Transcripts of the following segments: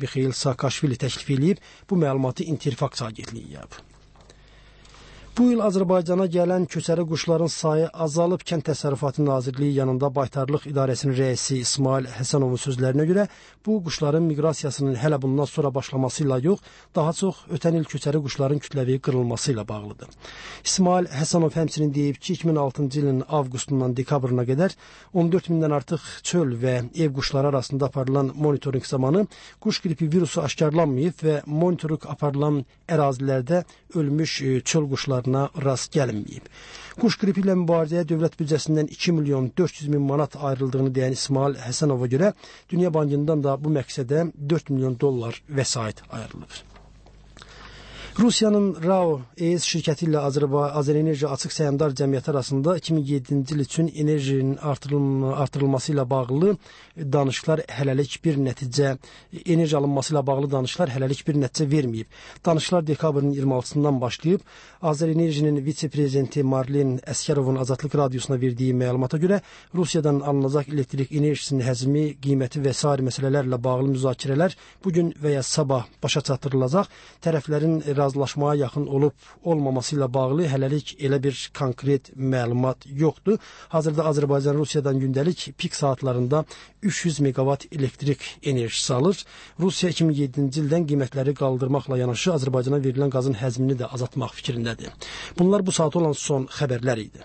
Mixail Saakashvili təklif edib. Bu məlumatı İnterfaks agentliyi yayıb. Bu il Azərbaycana gələn köçəri quşların sayı azalıb. Kənd Təsərrüfatı Nazirliyi yanında Baytarlıq İdarəsinin rəisi İsmail Həsənovun sözlərinə görə bu quşların miqrasiyasının hələ bundan sonra başlaması ilə yox, daha çox ötən il köçəri quşların kütləvi qırılması ilə bağlıdır. İsmail Həsənov həmçinin deyib ki, 2006-cı ilin avqustundan dekabrına qədər 14 mindən artıq çöl və ev quşları arasında aparılan monitorinq zamanı quş qripi virusu aşkarlanmayıb və monitorinq aparılan ərazilərdə ölmüş çöl quşlarına rast gəlinməyib. Quş qripi ilə mübarizəyə dövlət büdcəsindən 2 milyon 400 min manat ayrıldığını deyən İsmail Həsənova görə Dünya Bankından da bu məqsədə 4 milyon dollar vəsait ayrılıb. Rusiyanın RAO ES şirkəti ilə Azərenerji Açıq Səhmdar Cəmiyyəti arasında 2007-ci il üçün enerjinin artırılması ilə bağlı danışıqlar hələlik bir nəticə, enerji alınması ilə bağlı danışıqlar hələlik bir nəticə verməyib. Danışıqlar dekabrın 26-sından başlayıb. Azərenerjinin vitse-prezidenti Marlen Əskərovun Azadlıq Radiosuna verdiyi məlumata görə Rusiyadan alınacaq elektrik enerjisinin həcmi, qiyməti və sair məsələlərlə bağlı müzakirələr bugün və ya sabah başa çatdırılacaq. Tərəflərin razılaşmaya yaxın olub-olmaması ilə bağlı hələlik elə bir konkret məlumat yoxdur. Hazırda Azərbaycan Rusiyadan gündəlik pik saatlarında 300 megawatt elektrik enerjisi alır. Rusiya 2007-ci ildən qiymətləri qaldırmaqla yanaşı Azərbaycana verilən qazın həzmini də azaltmaq fikrindədir. Bunlar bu saat olan son xəbərlər idi.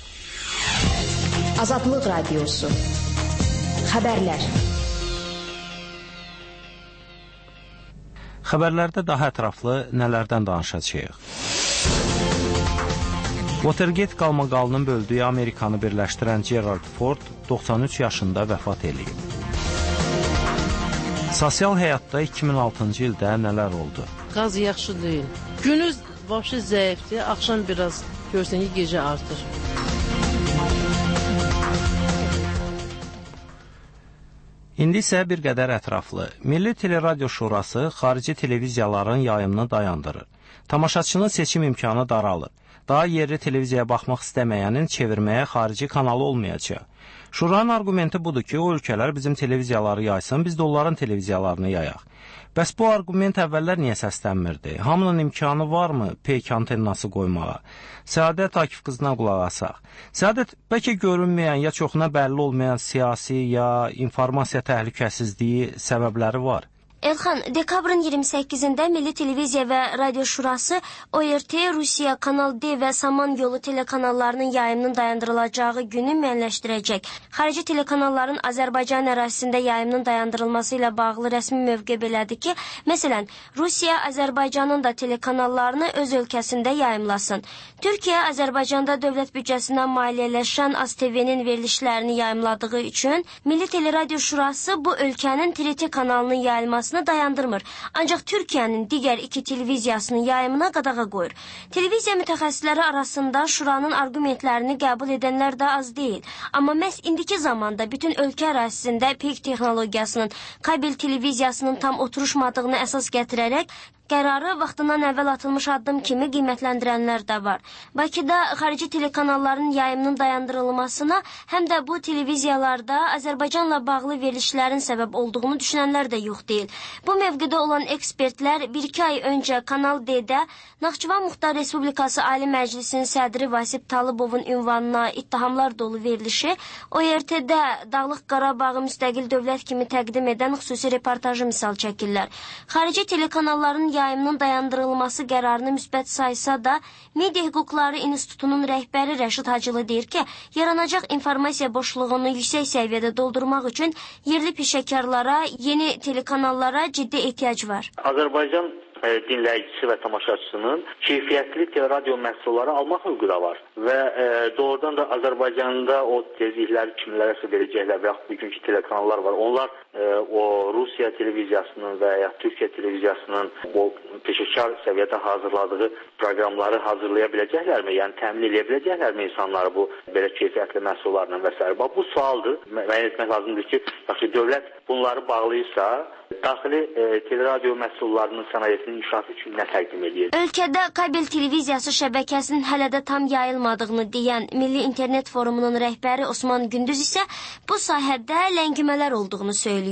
Azadlıq Radiosu. Xəbərlər. Xəbərlərdə daha ətraflı nələrdən danışacağıq? Watergate qalmaqalının böldüyü Amerikanı birləşdirən Gerald Ford 93 yaşında vəfat edib. Sosial həyatda 2006-cı ildə nələr oldu? Qaz yaxşı deyil. Günüz vəbşi zəifdir, axşam biraz görsən ki, gecə artır. İndi isə bir qədər ətraflı. Milli Teleradio Şurası xarici televiziyaların yayımını dayandırır. Tamaşaçının seçim imkanı daralır. Daha yerli televiziyaya baxmaq istəməyənin çevirməyə xarici kanalı olmayacaq. Şuranın argumenti budur ki, o ölkələr bizim televiziyaları yaysın, biz də onların televiziyalarını yayaq. Bəs bu argument əvvəllər niyə səslənmirdi? Hamının imkanı varmı peyk antennası qoymağa? Səadət Akif qızına qulaq asaq. Səadət, bəlkə görünməyən ya çoxuna bəlli olmayan siyasi ya informasiya təhlükəsizliyi səbəbləri var. Elxan, dekabrın 28-də Milli Televiziya və Radio Şurası ORT, Rusiya, Kanal D və Saman Yolu telekanallarının yayımının dayandırılacağı günü müəyyənləşdirəcək. Xarici telekanalların Azərbaycan ərazisində yayımının dayandırılması ilə bağlı rəsmi mövqe belədir ki, məsələn, Rusiya Azərbaycanın da telekanallarını öz ölkəsində yayımlasın. Türkiyə Azərbaycanda dövlət büdcəsindən maliyyələşən AzTV-nin verilişlərini yayımladığı üçün Milli Teleradio Şurası bu ölkənin TRT kanalının yayılmasını dayandırmır. Ancaq Türkiyənin digər iki televiziyasının yayımına qadağa qoyur. Televiziya mütəxəssisləri arasında Şuranın argumentlərini qəbul edənlər də az deyil. Amma məhz indiki zamanda bütün ölkə ərazisində peyk texnologiyasının, kabel televiziyasının tam oturuşmadığını əsas gətirərək qərarı vaxtından əvvəl atılmış addım kimi qiymətləndirənlər də var. Bakıda xarici telekanalların yayımının dayandırılmasına həm də bu televiziyalarda Azərbaycanla bağlı verilişlərin səbəb olduğunu düşünənlər də yox deyil. Bu mövqedə olan ekspertlər 1-2 ay öncə Kanal D-də Naxçıvan Muxtar Respublikası Ali Məclisinin sədri Vasip Talıbovun ünvanına ittihamlar dolu verilişi ORT-də Dağlıq Qarabağı müstəqil dövlət kimi təqdim edən xüsusi reportajı misal çəkirlər. Xarici telekanalların yayımının dayandırılması qərarını müsbət saysa da, Media Hüquqları İnstitutunun rəhbəri Rəşid Hacılı deyir ki, yaranacaq informasiya boşluğunu yüksək səviyyədə doldurmaq üçün yerli peşəkarlara, yeni telekanallara ciddi ehtiyac var. Azərbaycan dinləyicisi və tamaşaçısının keyfiyyətli teleradio məhsulları almaq hüququ da var və doğrudan da Azərbaycanda o tezlikləri kimlərəsə verəcəklər və yaxud bugünkü telekanallar var. Onlar o Rusiya televiziyasının və ya Türkiyə televiziyasının o peşəkar səviyyədə hazırladığı proqramları hazırlaya biləcəklərmi? Yəni təmin edə biləcəklərmi insanları bu belə keyfiyyətli məhsullarla və s. Bu sualdır. Müəyyən etmək lazımdır ki, dövlət bunları bağlayırsa, daxili teleradio məhsullarının sənayesinin inkişafı üçün nə təqdim edir? Ölkədə kabel televiziyası şəbəkəsinin hələ də tam yayılmadığını deyən Milli İnternet Forumunun rəhbəri Osman Gündüz isə bu sahədə ləngimələr olduğunu söylüyor.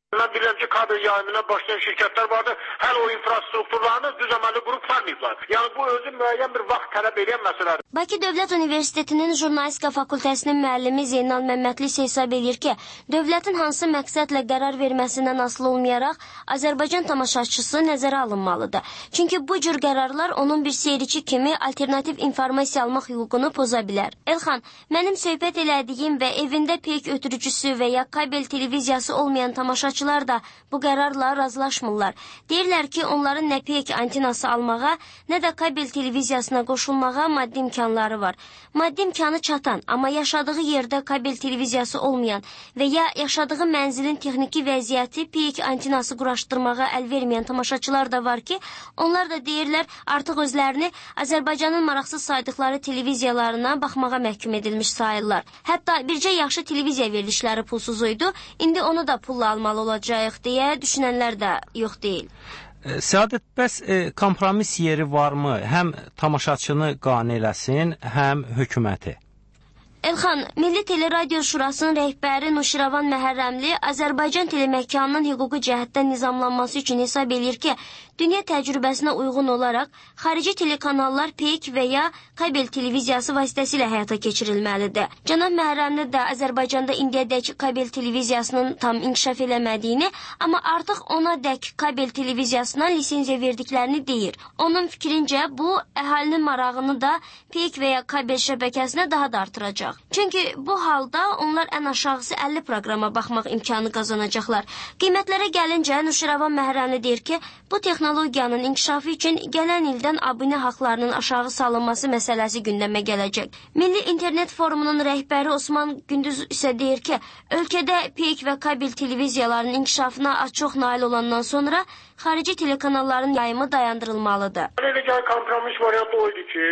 Mən bilirəm ki, kabel yayımına başlayan şirkətlər vardı. Hələ o infrastrukturlarını düzəməlli qrup verməyiblər. Yəni bu özü müəyyən bir vaxt tələb edən məsələdir. Bakı Dövlət Universitetinin Jurnalistika fakültəsinin müəllimi Zeynal Məmmədli isə hesab edir ki, dövlətin hansı məqsədlə qərar verməsindən asılı olmayaraq Azərbaycan tamaşaçısı nəzərə alınmalıdır. Çünki bu cür qərarlar onun bir seyirci kimi alternativ informasiya almaq hüququnu poza bilər. Elxan, mənim söhbət elədiyim və evində peyk ötürücüsü və ya kabel televiziyası olmayan tamaşaçılar da bu qərarla razılaşmırlar. Deyirlər ki, onların nə peyk antenası almağa, nə də kabel televiziyasına qoşulmağa maddi imkanları var. Maddi imkanı çatan, amma yaşadığı yerdə kabel televiziyası olmayan və ya yaşadığı mənzilin texniki vəziyyəti peyk antenası quraşdırmağa əl verməyən tamaşaçılar da var ki, onlar da deyirlər artıq özlərini Azərbaycanın maraqsız saydıqları televiziyalarına baxmağa məhkum edilmiş sayırlar. Hətta bircə yaxşı televiziya verilişləri pulsuz idi, indi onu da pulla almalı olacaq deyə düşünənlər də yox deyil. Səadət, bəs kompromis yeri varmı? Həm tamaşaçını qane eləsin, həm hökuməti? Elxan, Milli Teleradio Şurasının rəhbəri Nuşiravan Məhərrəmli Azərbaycan teleməkanının hüquqi cəhətdən nizamlanması üçün hesab edir ki, dünya təcrübəsinə uyğun olaraq xarici telekanallar peyk və ya kabel televiziyası vasitəsilə həyata keçirilməlidir. Cənab Məhərrəmli də Azərbaycanda indiyədək kabel televiziyasının tam inkişaf eləmədiyini, amma artıq ona dək kabel televiziyasına lisenziya verdiklərini deyir. Onun fikrincə, bu əhalinin marağını da peyk və ya kabel şəbəkəsinə daha da artıracaq. Çünki bu halda onlar ən aşağısı 50 proqrama baxmaq imkanı qazanacaqlar. Qiymətlərə gəlincə, Nuşiravan Məhərrəmli deyir ki, bu texnologiyanın inkişafı üçün gələn ildən abunə haqlarının aşağı salınması məsələsi gündəmə gələcək. Milli İnternet Forumunun rəhbəri Osman Gündüz isə deyir ki, ölkədə peyk və kabel televiziyaların inkişafına az-çox nail olandan sonra xarici telekanalların yayımı dayandırılmalıdır. Legal kompromis variantı oydu ki,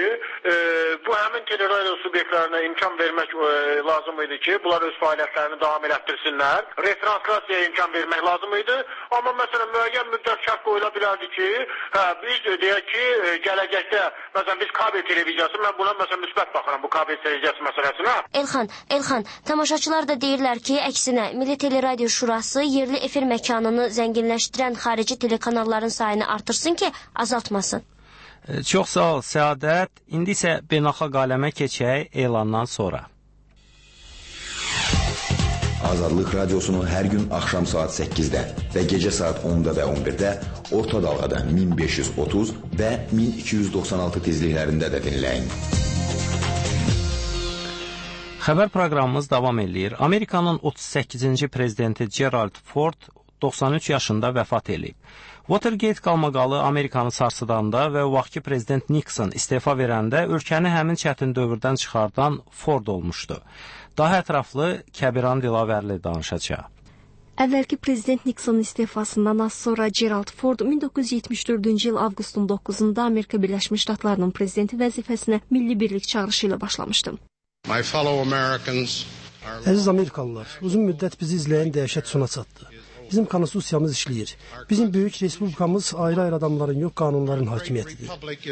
bu həmin teleradio subyektlərinə imkan vermək lazım idi ki, bunlar öz fəaliyyətlərini davam elətdirsinlər. Retranslasiya imkan vermək lazım idi. Amma məsələn, müəyyən müddət şərt qoyula bilərdi ki, biz deyək ki, gələcəkdə, məsələn, biz kabel televiziyası, mən buna məsələn müsbət baxıram bu kabel televiziyası məsələsinə. Elxan, tamaşaçılar da deyirlər ki, əksinə, Milli Teleradio Şurası yerli efir məkanını zənginləşdirən xarici telekanalların sayını artırsın ki, azaltmasın. Çox sağ ol, Səadət. İndi isə beynəlxalq aləmə keçək elandan sonra. Azadlıq Radiosunu hər gün axşam saat 8-də və gecə saat 10-da və 11-də orta dalğada 1530 və 1296 tezliklərində də dinləyin. Xəbər proqramımız davam edir. Amerikanın 38-ci prezidenti Gerald Ford 93 yaşında vəfat edib. Watergate qalmaqalı Amerikanı sarsıdanda və vaxtki prezident Nixon istefa verəndə ölkəni həmin çətin dövrdən çıxardan Ford olmuşdu. Daha ətraflı Kəbiran Dilavərli danışacaq. Əvvəlki prezident Nixonun istefasından az sonra Gerald Ford 1974-cü il avqustun 9-da Amerika Birləşmiş Ştatlarının prezidenti vəzifəsinə milli birlik çağırışı ilə başlamışdı. Əziz Amerikalılar, uzun müddət bizi izləyən dəhşət sona çatdı. Bizim konstitusiyamız işləyir. Bizim böyük respublikamız ayrı-ayrı adamların yox, qanunların hakimiyyətidir.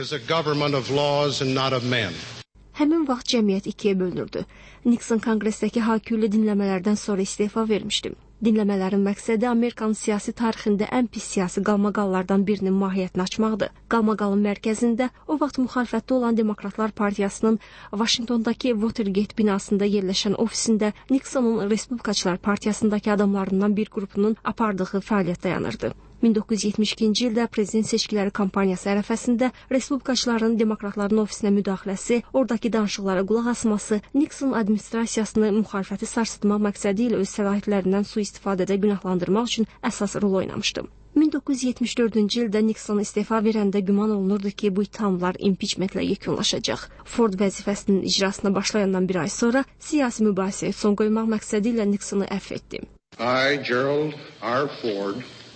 Həmin vaxt cəmiyyət ikiyə bölünürdü. Nixon konqresdəki hakimli dinləmələrdən sonra istefa vermişdi. Dinləmələrin məqsədi Amerikanın siyasi tarixində ən pis siyasi qalmaqallardan birinin mahiyyətini açmaqdır. Qalmaqalın mərkəzində o vaxt müxalifətdə olan Demokratlar Partiyasının Vaşinqtondakı Watergate binasında yerləşən ofisində Nixonun Respublikaçılar Partiyasındakı adamlarından bir qrupunun apardığı fəaliyyət dayanırdı. 1972-ci ildə prezident seçkiləri kampaniyası ərəfəsində Respublikaçıların Demokratların ofisinə müdaxiləsi, oradakı danışıqlara qulaq asması, Nixon administrasiyasını müxalifəti sarsıtmaq məqsədi ilə öz səlahiyyətlərindən sui-istifadədə günahlandırmaq üçün əsas rol oynamışdı. 1974-cü ildə Nixon istefa verəndə güman olunurdu ki, bu ittihamlar impichmentlə yekunlaşacaq. Ford vəzifəsinin icrasına başlayandan bir ay sonra siyasi mübahisəyə son qoymaq məqsədi ilə Nixonu əfv etdi. Gerald R. Ford,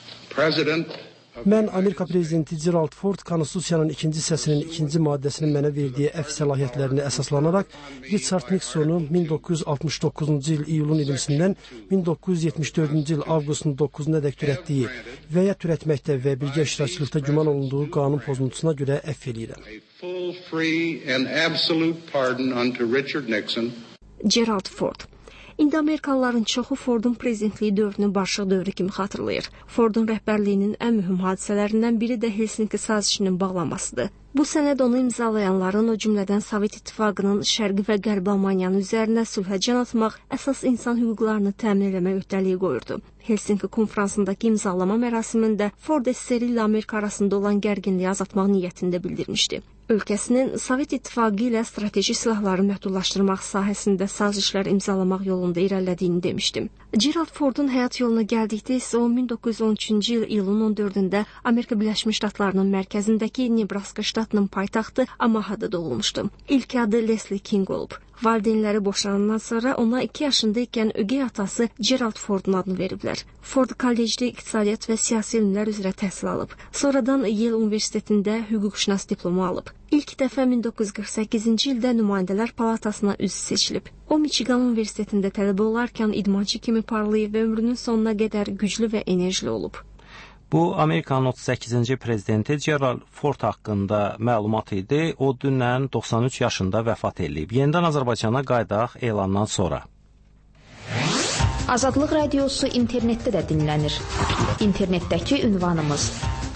Mən Amerika prezidenti Gerald Ford konstitusiyanın 2-ci hissəsinin 2-ci maddəsinin mənə verdiyi əfv səlahiyyətlərini əsaslanaraq Richard Nixonu 1969-cu il iyulun 20-sindən 1974-cü il avqustun 9-na dək türətdiyi və ya türətməkdə və birgə iştirakçılıqda güman olunduğu qanun pozuntusuna görə əfv eləyirəm. Gerald Ford İndi Amerikalıların çoxu Fordun prezidentliyi dövrünü barışıq dövrü kimi xatırlayır. Fordun rəhbərliyinin ən mühüm hadisələrindən biri də Helsinki sazişinin bağlanmasıdır. Bu sənəd onu imzalayanların, o cümlədən Sovet İttifaqının Şərqi və Qərbi Almaniyanın üzərinə sülhə can atmaq, əsas insan hüquqlarını təmin etmək öhdəliyi qoyurdu. Helsinki konfransındakı imzalama mərasimində Ford SSR ilə Amerika arasında olan gərginliyi azaltmaq niyyətində bildirmişdi. Ölkəsinin Sovet İttifaqı ilə strateji silahları məhdudlaşdırmaq sahəsində sazişlər imzalamaq yolunda irəlilədiyini demişdim. Gerald Fordun həyat yoluna gəldikdə isə o 1913-cü il iyulun 14-də Amerika Birləşmiş Ştatlarının mərkəzindəki Nebraska ştatının paytaxtı Omahada doğulmuşdu. İlk adı Leslie King olub. Valideynləri boşanandan sonra ona 2 yaşında ikən ögey atası Gerald Fordun adını veriblər. Ford kollecdə iqtisadiyyat və siyasi elmlər üzrə təhsil alıb. Sonradan Yale Universitetində hüquqşünas diplomu alıb. İlk dəfə 1948-ci ildə Nümayəndələr Palatasına üzv seçilib. O Michigan Universitetində tələbə olarkən idmançı kimi parlayıb və ömrünün sonuna qədər güclü və enerjili olub. Bu, Amerikanın 38-ci prezidenti Gerald Ford haqqında məlumat idi. O, dünən 93 yaşında vəfat edib. Yenidən Azərbaycana qaydaq elandan sonra. Azadlıq Radiosu internetdə də dinlənir. İnternetdəki ünvanımız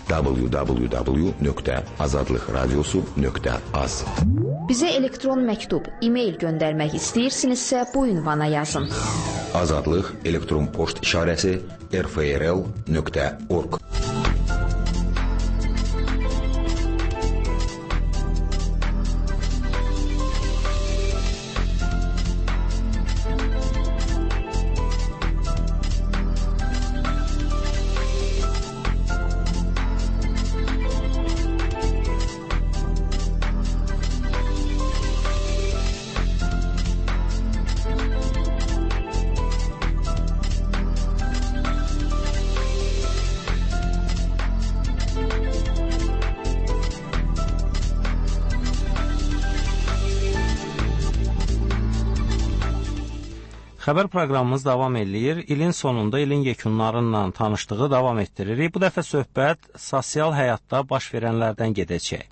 www.azadlıqradiosu.az. Bizə elektron məktub, e-mail göndərmək istəyirsinizsə bu ünvana yazın. Azadlıq elektron poçt işarəsi rfrl.org. Xəbər proqramımız davam edir. İlin sonunda ilin yekunlarından tanışdığı davam etdiririk. Bu dəfə söhbət sosial həyatda baş verənlərdən gedəcək.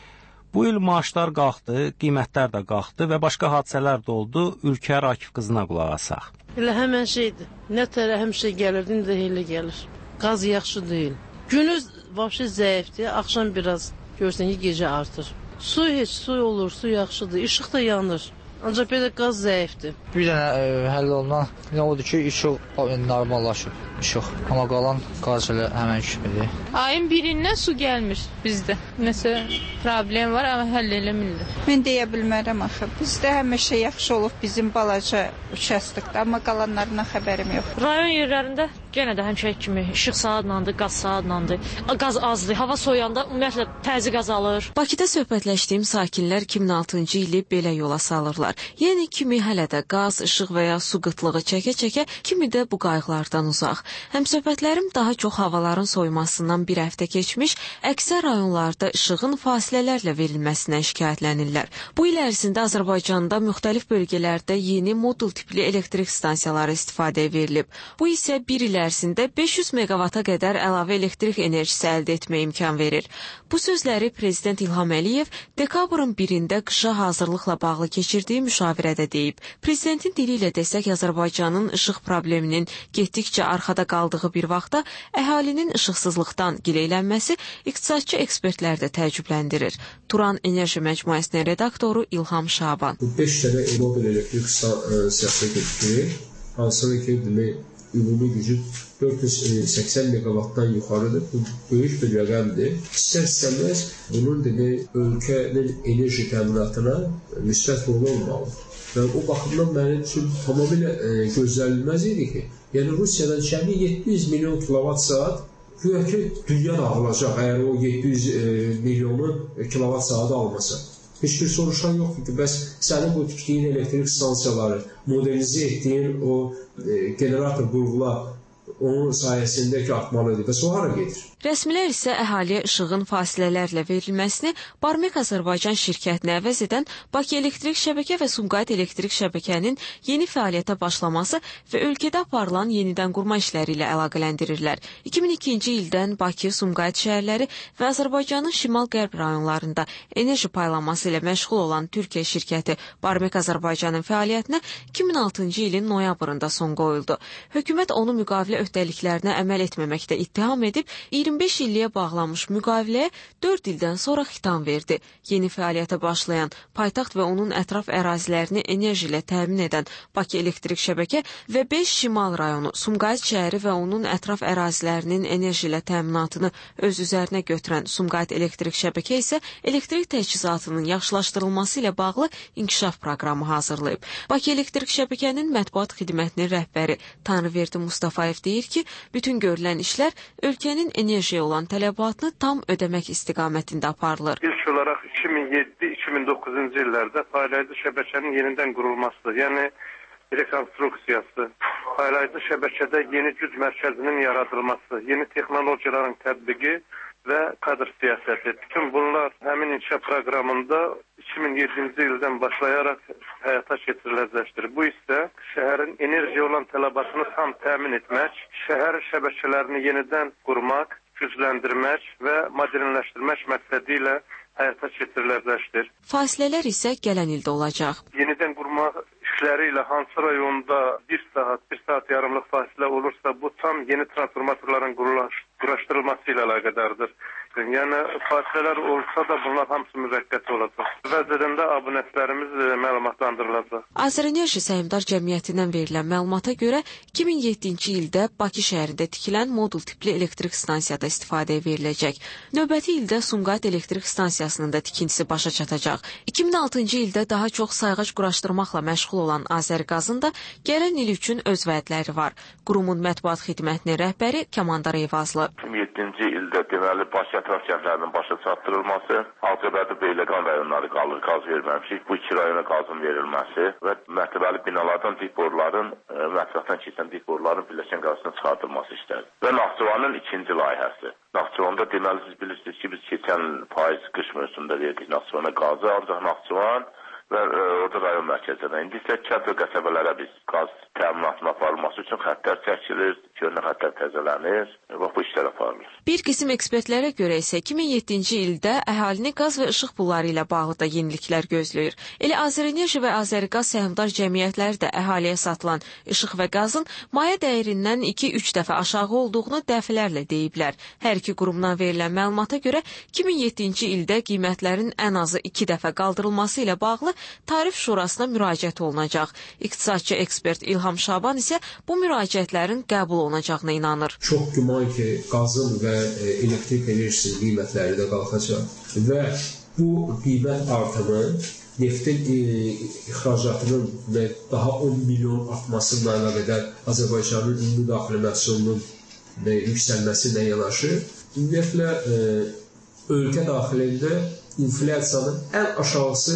Bu il maaşlar qalxdı, qiymətlər də qalxdı və başqa hadisələr də oldu. Ülkər Akif qızına qulaq asaq. Elə həmən şeydir. Nə tərə həmişə gəlirdi, indi də elə gəlir. Qaz yaxşı deyil. Günüz vəbşi zəifdir, axşam biraz görsən ki, gecə artır. Su heç su olur, su yaxşıdır, işıq da yanır. Ancaq belə qaz zəifdir. Bir dənə həll olunan nə oldu ki, işıq normallaşıb, işıq. Amma qalan qaz elə həmən kimidir. Ayın birindən su gəlmir bizdə. Nəsə problem var, amma həll eləmirlər. Mən deyə bilmərəm axı. Bizdə həmişə yaxşı olub bizim balaca şəslikdə, amma qalanlarından xəbərim yox. Rayon yerlərində yenə də həmişə kimi işıq saatlandı, qaz saatlandı. Qaz azdır. Hava soyuyanda ümumiyyətlə təzyiq azalır. Bakıda söhbətləşdiyim sakinlər 2006-cı ili belə yola salırlar. Yəni kimi hələ də qaz, işıq və ya su qıtlığı çəkə-çəkə, kimi də bu qayğılardan uzaq. Həmsöhbətlərim daha çox havaların soyumasından bir həftə keçmiş, əksər rayonlarda işığın fasilələrlə verilməsinə şikayətlənirlər. Bu il ərzində Azərbaycanda müxtəlif bölgələrdə yeni modul tipli elektrik stansiyaları istifadəyə verilib. Bu isə bir il ərzində 500 megavata qədər əlavə elektrik enerjisi əldə etmə imkan verir. Bu sözləri Prezident İlham Əliyev dekabrın 1-də qışa hazırlıqla bağlı keçirdiyi müşavirədə deyib. Prezidentin dili ilə desək, Azərbaycanın işıq probleminin getdikcə arxada qaldığı bir vaxtda əhalinin işıqsızlıqdan gileylənməsi iqtisadçı ekspertlər də təəccübləndirir. Turan Enerji Məcmuəsinin redaktoru İlham Şaban. Bu 5 dənə mobil elektrik stansiyası getdi. Hansılı ki, demək, ümumi gücü 480 megawattdan yuxarıdır. Bu böyük bir rəqəmdir. İstər-istəməz bunun demək, ölkənin enerji təminatına müsbət rolu olmalıdır. Və o baxımdan mənim üçün tamamilə gözlənilməz idi ki, yəni Rusiyadan kəmi 700 milyon kilovat saat güya ki, dünya dağılacaq əgər o 700 milyonu kilovat saatı almasa. Heç bir soruşan yoxdur ki, bəs sənin bu tikdiyin elektrik stansiyaları, modernizə etdiyin o generator qurğular onun sayəsində ki, artmalıdır. Bəs o hara gedir? Rəsmilər isə əhaliyə işığın fasilələrlə verilməsini Barmek Azərbaycan şirkətinə əvəz edən Bakı Elektrik Şəbəkə və Sumqayıt Elektrik Şəbəkənin yeni fəaliyyətə başlaması və ölkədə aparılan yenidən qurma işləri ilə əlaqələndirirlər. 2002-ci ildən Bakı, Sumqayıt şəhərləri və Azərbaycanın şimal-qərb rayonlarında enerji paylanması ilə məşğul olan Türkiyə şirkəti Barmek Azərbaycanın fəaliyyətinə 2006-cı ilin noyabrında son qoyuldu. Hökumət onu müqavilə öhdəliklərinə əməl etməməkdə ittiham edib, 25 illiyə bağlanmış müqaviləyə 4 ildən sonra xitam verdi. Yeni fəaliyyətə başlayan paytaxt və onun ətraf ərazilərini enerji ilə təmin edən Bakı Elektrik Şəbəkə və 5 şimal rayonu, Sumqayıt şəhəri və onun ətraf ərazilərinin enerji ilə təminatını öz üzərinə götürən Sumqayıt Elektrik Şəbəkə isə elektrik təchizatının yaxşılaşdırılması ilə bağlı inkişaf proqramı hazırlayıb. Bakı Elektrik Şəbəkənin mətbuat xidmətinin rəhbəri Tanrıverdi Mustafayev deyir ki, bütün görülən işlər ölkənin enerjiyə olan tələbatını tam ödəmək istiqamətində aparılır. İlk olaraq 2007-2009-cu illərdə paylayıcı şəbəkənin yenidən qurulması, yəni rekonstruksiyası, paylayıcı şəbəkədə yeni güc mərkəzinin yaradılması, yeni texnologiyaların tətbiqi və kadr siyasəti. Bütün bunlar həmin inkişaf proqramında 2007-ci ildən başlayaraq həyata keçiriləcəkdir. Bu isə şəhərin enerjiyə olan tələbatını tam təmin etmək, şəhər şəbəkələrini yenidən qurmaq, gücləndirmək və modernləşdirmək məqsədi ilə həyata keçiriləcəkdir. Fasilələr isə gələn ildə olacaq. Yenidən qurma işləri ilə hansı rayonda 1 saat yarımlıq fasilə olursa, bu tam yeni transformatorların quraşdırılması ilə əlaqədardır. Yəni fasilələr olsa da bunlar hamısı müvəqqəti olacaq. Vəzirində abunəçilərimiz məlumatlandırılacaq. Azərenerji Səhmdar Cəmiyyətindən verilən məlumata görə 2007-ci ildə Bakı şəhərində tikilən modul tipli elektrik stansiyada istifadəyə veriləcək. Növbəti ildə Sumqayıt elektrik stansiyasının da tikintisi başa çatacaq. 2006-cı ildə daha çox sayğac quraşdırmaqla məşğul olan Azərqazın da gələn il üçün öz vədləri var. Qurumun mətbuat xidmətinin rəhbəri Kəmandar Eyvazlı. 2007-ci ildə deməli Bakı ətraf kəndlərinin başa çatdırılması, Ağcabədi, Beyləqan rayonları qalır, qaz verməmişik. Bu 2 rayona qazın verilməsi və mərtəbəli binalardan dik boruların, mətbəxdən keçən dik boruların birləşən qazının çıxardılması işləri. Və Naxçıvanın 2-ci layihəsi. Naxçıvanda deməli siz bilirsiniz ki, biz keçən payız qış mövsümündə verdik Naxçıvana qazı, ancaq Naxçıvan və orada rayon mərkəzində. İndi isə kənd və qəsəbələrə biz qaz təminatının aparılması üçün xəttlər çəkilir, görünən xəttlər təzələnir və bu işlər aparılır. Bir qism ekspertlərə görə isə 2007-ci ildə əhalini qaz və işıq pulları ilə bağlı da yeniliklər gözləyir. Elə Azərenerji və Azəriqaz səhmdar cəmiyyətləri də əhaliyə satılan işıq və qazın maya dəyərindən 2-3 dəfə aşağı olduğunu dəfələrlə deyiblər. Hər iki qurumdan verilən məlumata görə 2007-ci ildə qiymətlərin ən azı 2 dəfə qaldırılması ilə bağlı Tarif Şurasına müraciət olunacaq. İqtisadçı ekspert İlham Şaban isə bu müraciətlərin qəbul olunacağına inanır. Çox güman ki, qazın və elektrik enerjisinin qiymətləri də qalxacaq və bu qiymət artımı neftin ixracatının daha 10 milyon artmasıyla əlaqədar Azərbaycanın ümumi daxili məhsulunun yüksəlməsi ilə yanaşı, ümumiyyətlə ölkə daxilində inflyasiyanın ən aşağısı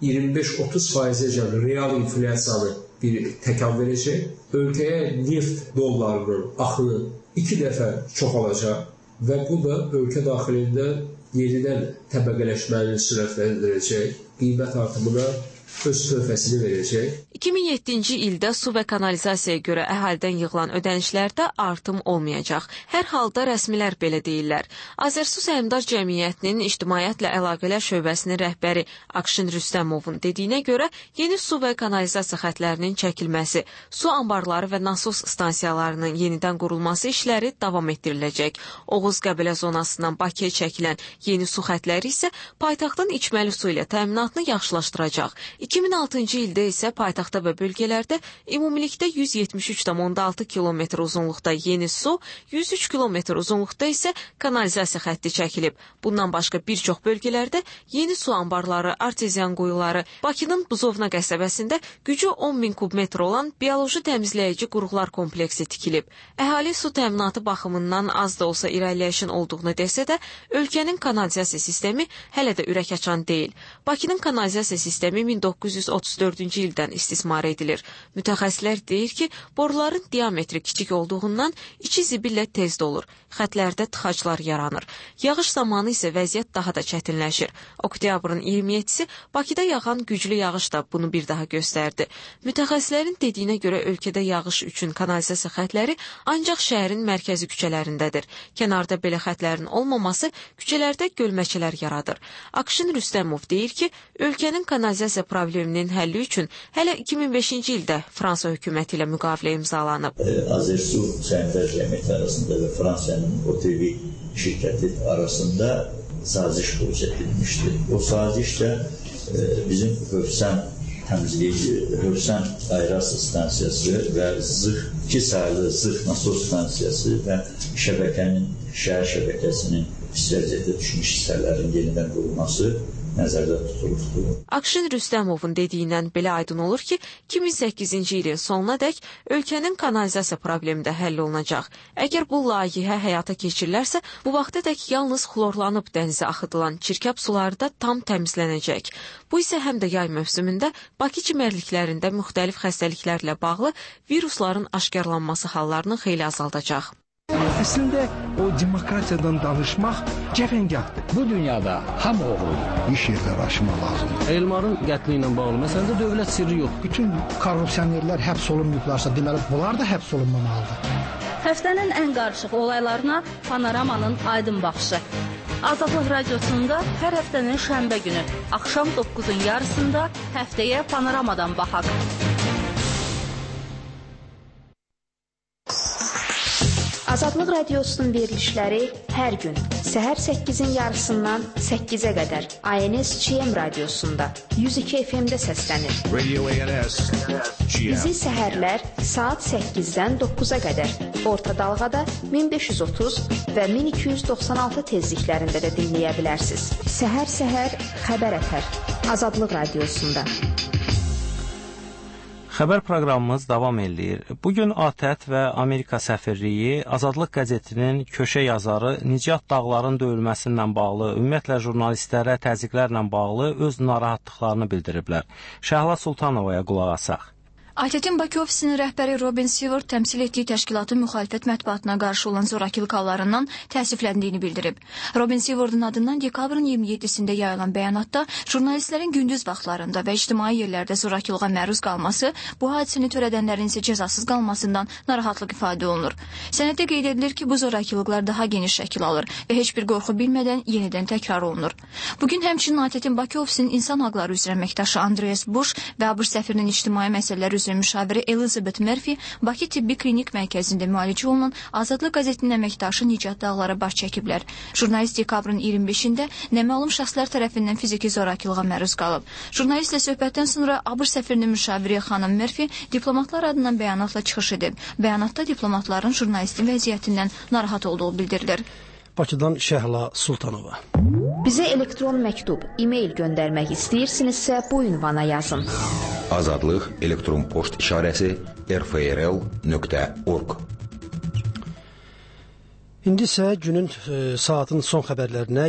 25-30%-əcən real inflyasiyanı bir təkan verəcək. Ölkəyə neft dollarının axını 2 dəfə çoxalacaq və bu da ölkə daxilində yenidən təbəqələşməni sürətləndirəcək, qiymət artımına öz töhfəsini verəcək. 2007-ci ildə su və kanalizasiyaya görə əhalidən yığılan ödənişlərdə artım olmayacaq. Hər halda rəsmilər belə deyirlər. Azərsu Səhmdar Cəmiyyətinin İctimaiyyətlə Əlaqələr şöbəsinin rəhbəri Akşin Rüstəmovun dediyinə görə yeni su və kanalizasiya xətlərinin çəkilməsi, su anbarları və nasos stansiyalarının yenidən qurulması işləri davam etdiriləcək. Oğuz-Qəbələ zonasından Bakıya çəkilən yeni su xətləri isə paytaxtın içməli su ilə təminatını yaxşılaşdıracaq. 2006-cı ildə isə paytaxtda və bölgələrdə ümumilikdə 173,6 kilometr uzunluqda yeni su, 103 kilometr uzunluqda isə kanalizasiya xətti çəkilib. Bundan başqa bir çox bölgələrdə yeni su anbarları, arteziyan quyuları, Bakının Buzovna qəsəbəsində gücü 10.000 kubmetr olan bioloji təmizləyici qurğular kompleksi tikilib. Əhali su təminatı baxımından az da olsa irəliləyişin olduğunu desə də, ölkənin kanalizasiya sistemi hələ də ürək açan deyil. Bakının kanalizasiya sistemi 1934-cü ildən istismar edilir. Mütəxəssislər deyir ki, boruların diametri kiçik olduğundan içi zibillə tez dolur. Xətlərdə tıxaclar yaranır. Yağış zamanı isə vəziyyət daha da çətinləşir. Oktyabrın 27-si Bakıda yağan güclü yağış da bunu bir daha göstərdi. Mütəxəssislərin dediyinə görə ölkədə yağış üçün kanalizasiya xətləri ancaq şəhərin mərkəzi küçələrindədir. Kənarda belə xətlərin olmaması küçələrdə gölməçələr yaradır. Akşin Rüstəmov deyir ki, ölkənin kanalizasiya probleminin həlli üçün hələ 2005-ci ildə Fransa hökuməti ilə müqavilə imzalanıb. Azersu Səhmdar Cəmiyyəti arasında və Fransanın OTV şirkəti arasında saziş qurulmuş edilmişdir. O saziş də bizim Hövsan təmizləyici, Hövsan aerasiya stansiyası və iki sayılı zırh nasos stansiyası və şəhər şəbəkəsinin pis vəziyyətdə düşmüş hissələrin yenidən qurulması nəzərdə tutulubdur. Akşin Rüstəmovun dediyindən belə aydın olur ki, 2008-ci ilin sonunadək ölkənin kanalizasiya problemi də həll olunacaq. Əgər bu layihə həyata keçirilərsə, bu vaxtadək yalnız xlorlanıb dənizə axıdılan çirkab suları da tam təmizlənəcək. Bu isə həm də yay mövsümündə Bakı çimərliklərində müxtəlif xəstəliklərlə bağlı virusların aşkarlanması hallarını xeyli azaldacaq. Əslində o demokratiyadan danışmaq cəfəngahdır. Bu dünyada hamı oğludur. İş yerləri aşmaq lazımdır. Elmarın qətli ilə bağlı məsələdə dövlət sirri yox. Bütün korrupsionerlər həbs olunmayıblarsa, deməli bunlar da həbs olunmamalıdır. Həftənin ən qarışıq olaylarına Panoramanın aydın baxışı. Azadlıq radiosunda hər həftənin şənbə günü axşam 9-un yarısında həftəyə Panoramadan baxaq. Azadlıq Radiosunun verilişləri hər gün səhər 8-in yarısından 8-ə qədər ANS GM radiosunda 102 FM-də səslənir. Radio ANS GM. Bizi səhərlər saat 8-dən 9-a qədər orta dalğada 1530 və 1296 tezliklərində də dinləyə bilərsiniz. Səhər xəbər ətər Azadlıq Radiosunda. Xəbər proqramımız davam edir. Bugün ATƏT və Amerika səfirliyi Azadlıq qəzetinin köşə yazarı Nicat Dağların döyülməsindən bağlı, ümumiyyətlə jurnalistlərə təzyiqlərlə bağlı öz narahatlıqlarını bildiriblər. Şəhla Sultanovaya qulaq asaq. ATƏT-in Bakı ofisinin rəhbəri Robin Sivert təmsil etdiyi təşkilatın müxalifət mətbuatına qarşı olan zorakılıq hallarından təəssüfləndiyini bildirib. Robin Sivert'ın adından dekabrın 27-sində yayılan bəyanatda jurnalistlərin gündüz vaxtlarında və ictimai yerlərdə zorakılığa məruz qalması, bu hadisəni törədənlərin isə cəzasız qalmasından narahatlıq ifadə olunur. Sənəddə qeyd edilir ki, bu zorakılıqlar daha geniş şəkil alır və heç bir qorxu bilmədən yenidən təkrar olunur. Bugün həmçinin ATƏT-in Bakı ofisinin insan haqları üzrə əməkdaşı Andreas Bush və ABŞ səfirinin ictimai məsələlər üzrə müşaviri Elizabeth Murphy Bakı Tibbi Klinik Mərkəzində müalicə olunan Azadlıq qəzetinin əməkdaşı Nicat Dağlara baş çəkiblər. Jurnalist dekabrın 25-də naməlum şəxslər tərəfindən fiziki zorakılığa məruz qalıb. Jurnalistlə söhbətdən sonra ABŞ səfirinin müşaviri xanım Murphy diplomatlar adından bəyanatla çıxış edib. Bəyanatda diplomatların jurnalistin vəziyyətindən narahat olduğu bildirilir. Bakıdan Şəhla Sultanova. Bizə elektron məktub, e-mail göndərmək istəyirsinizsə bu ünvana yazın. Azadlıq elektron poçt işarəsi rfrl.org. İndi isə günün saatın son xəbərlərinə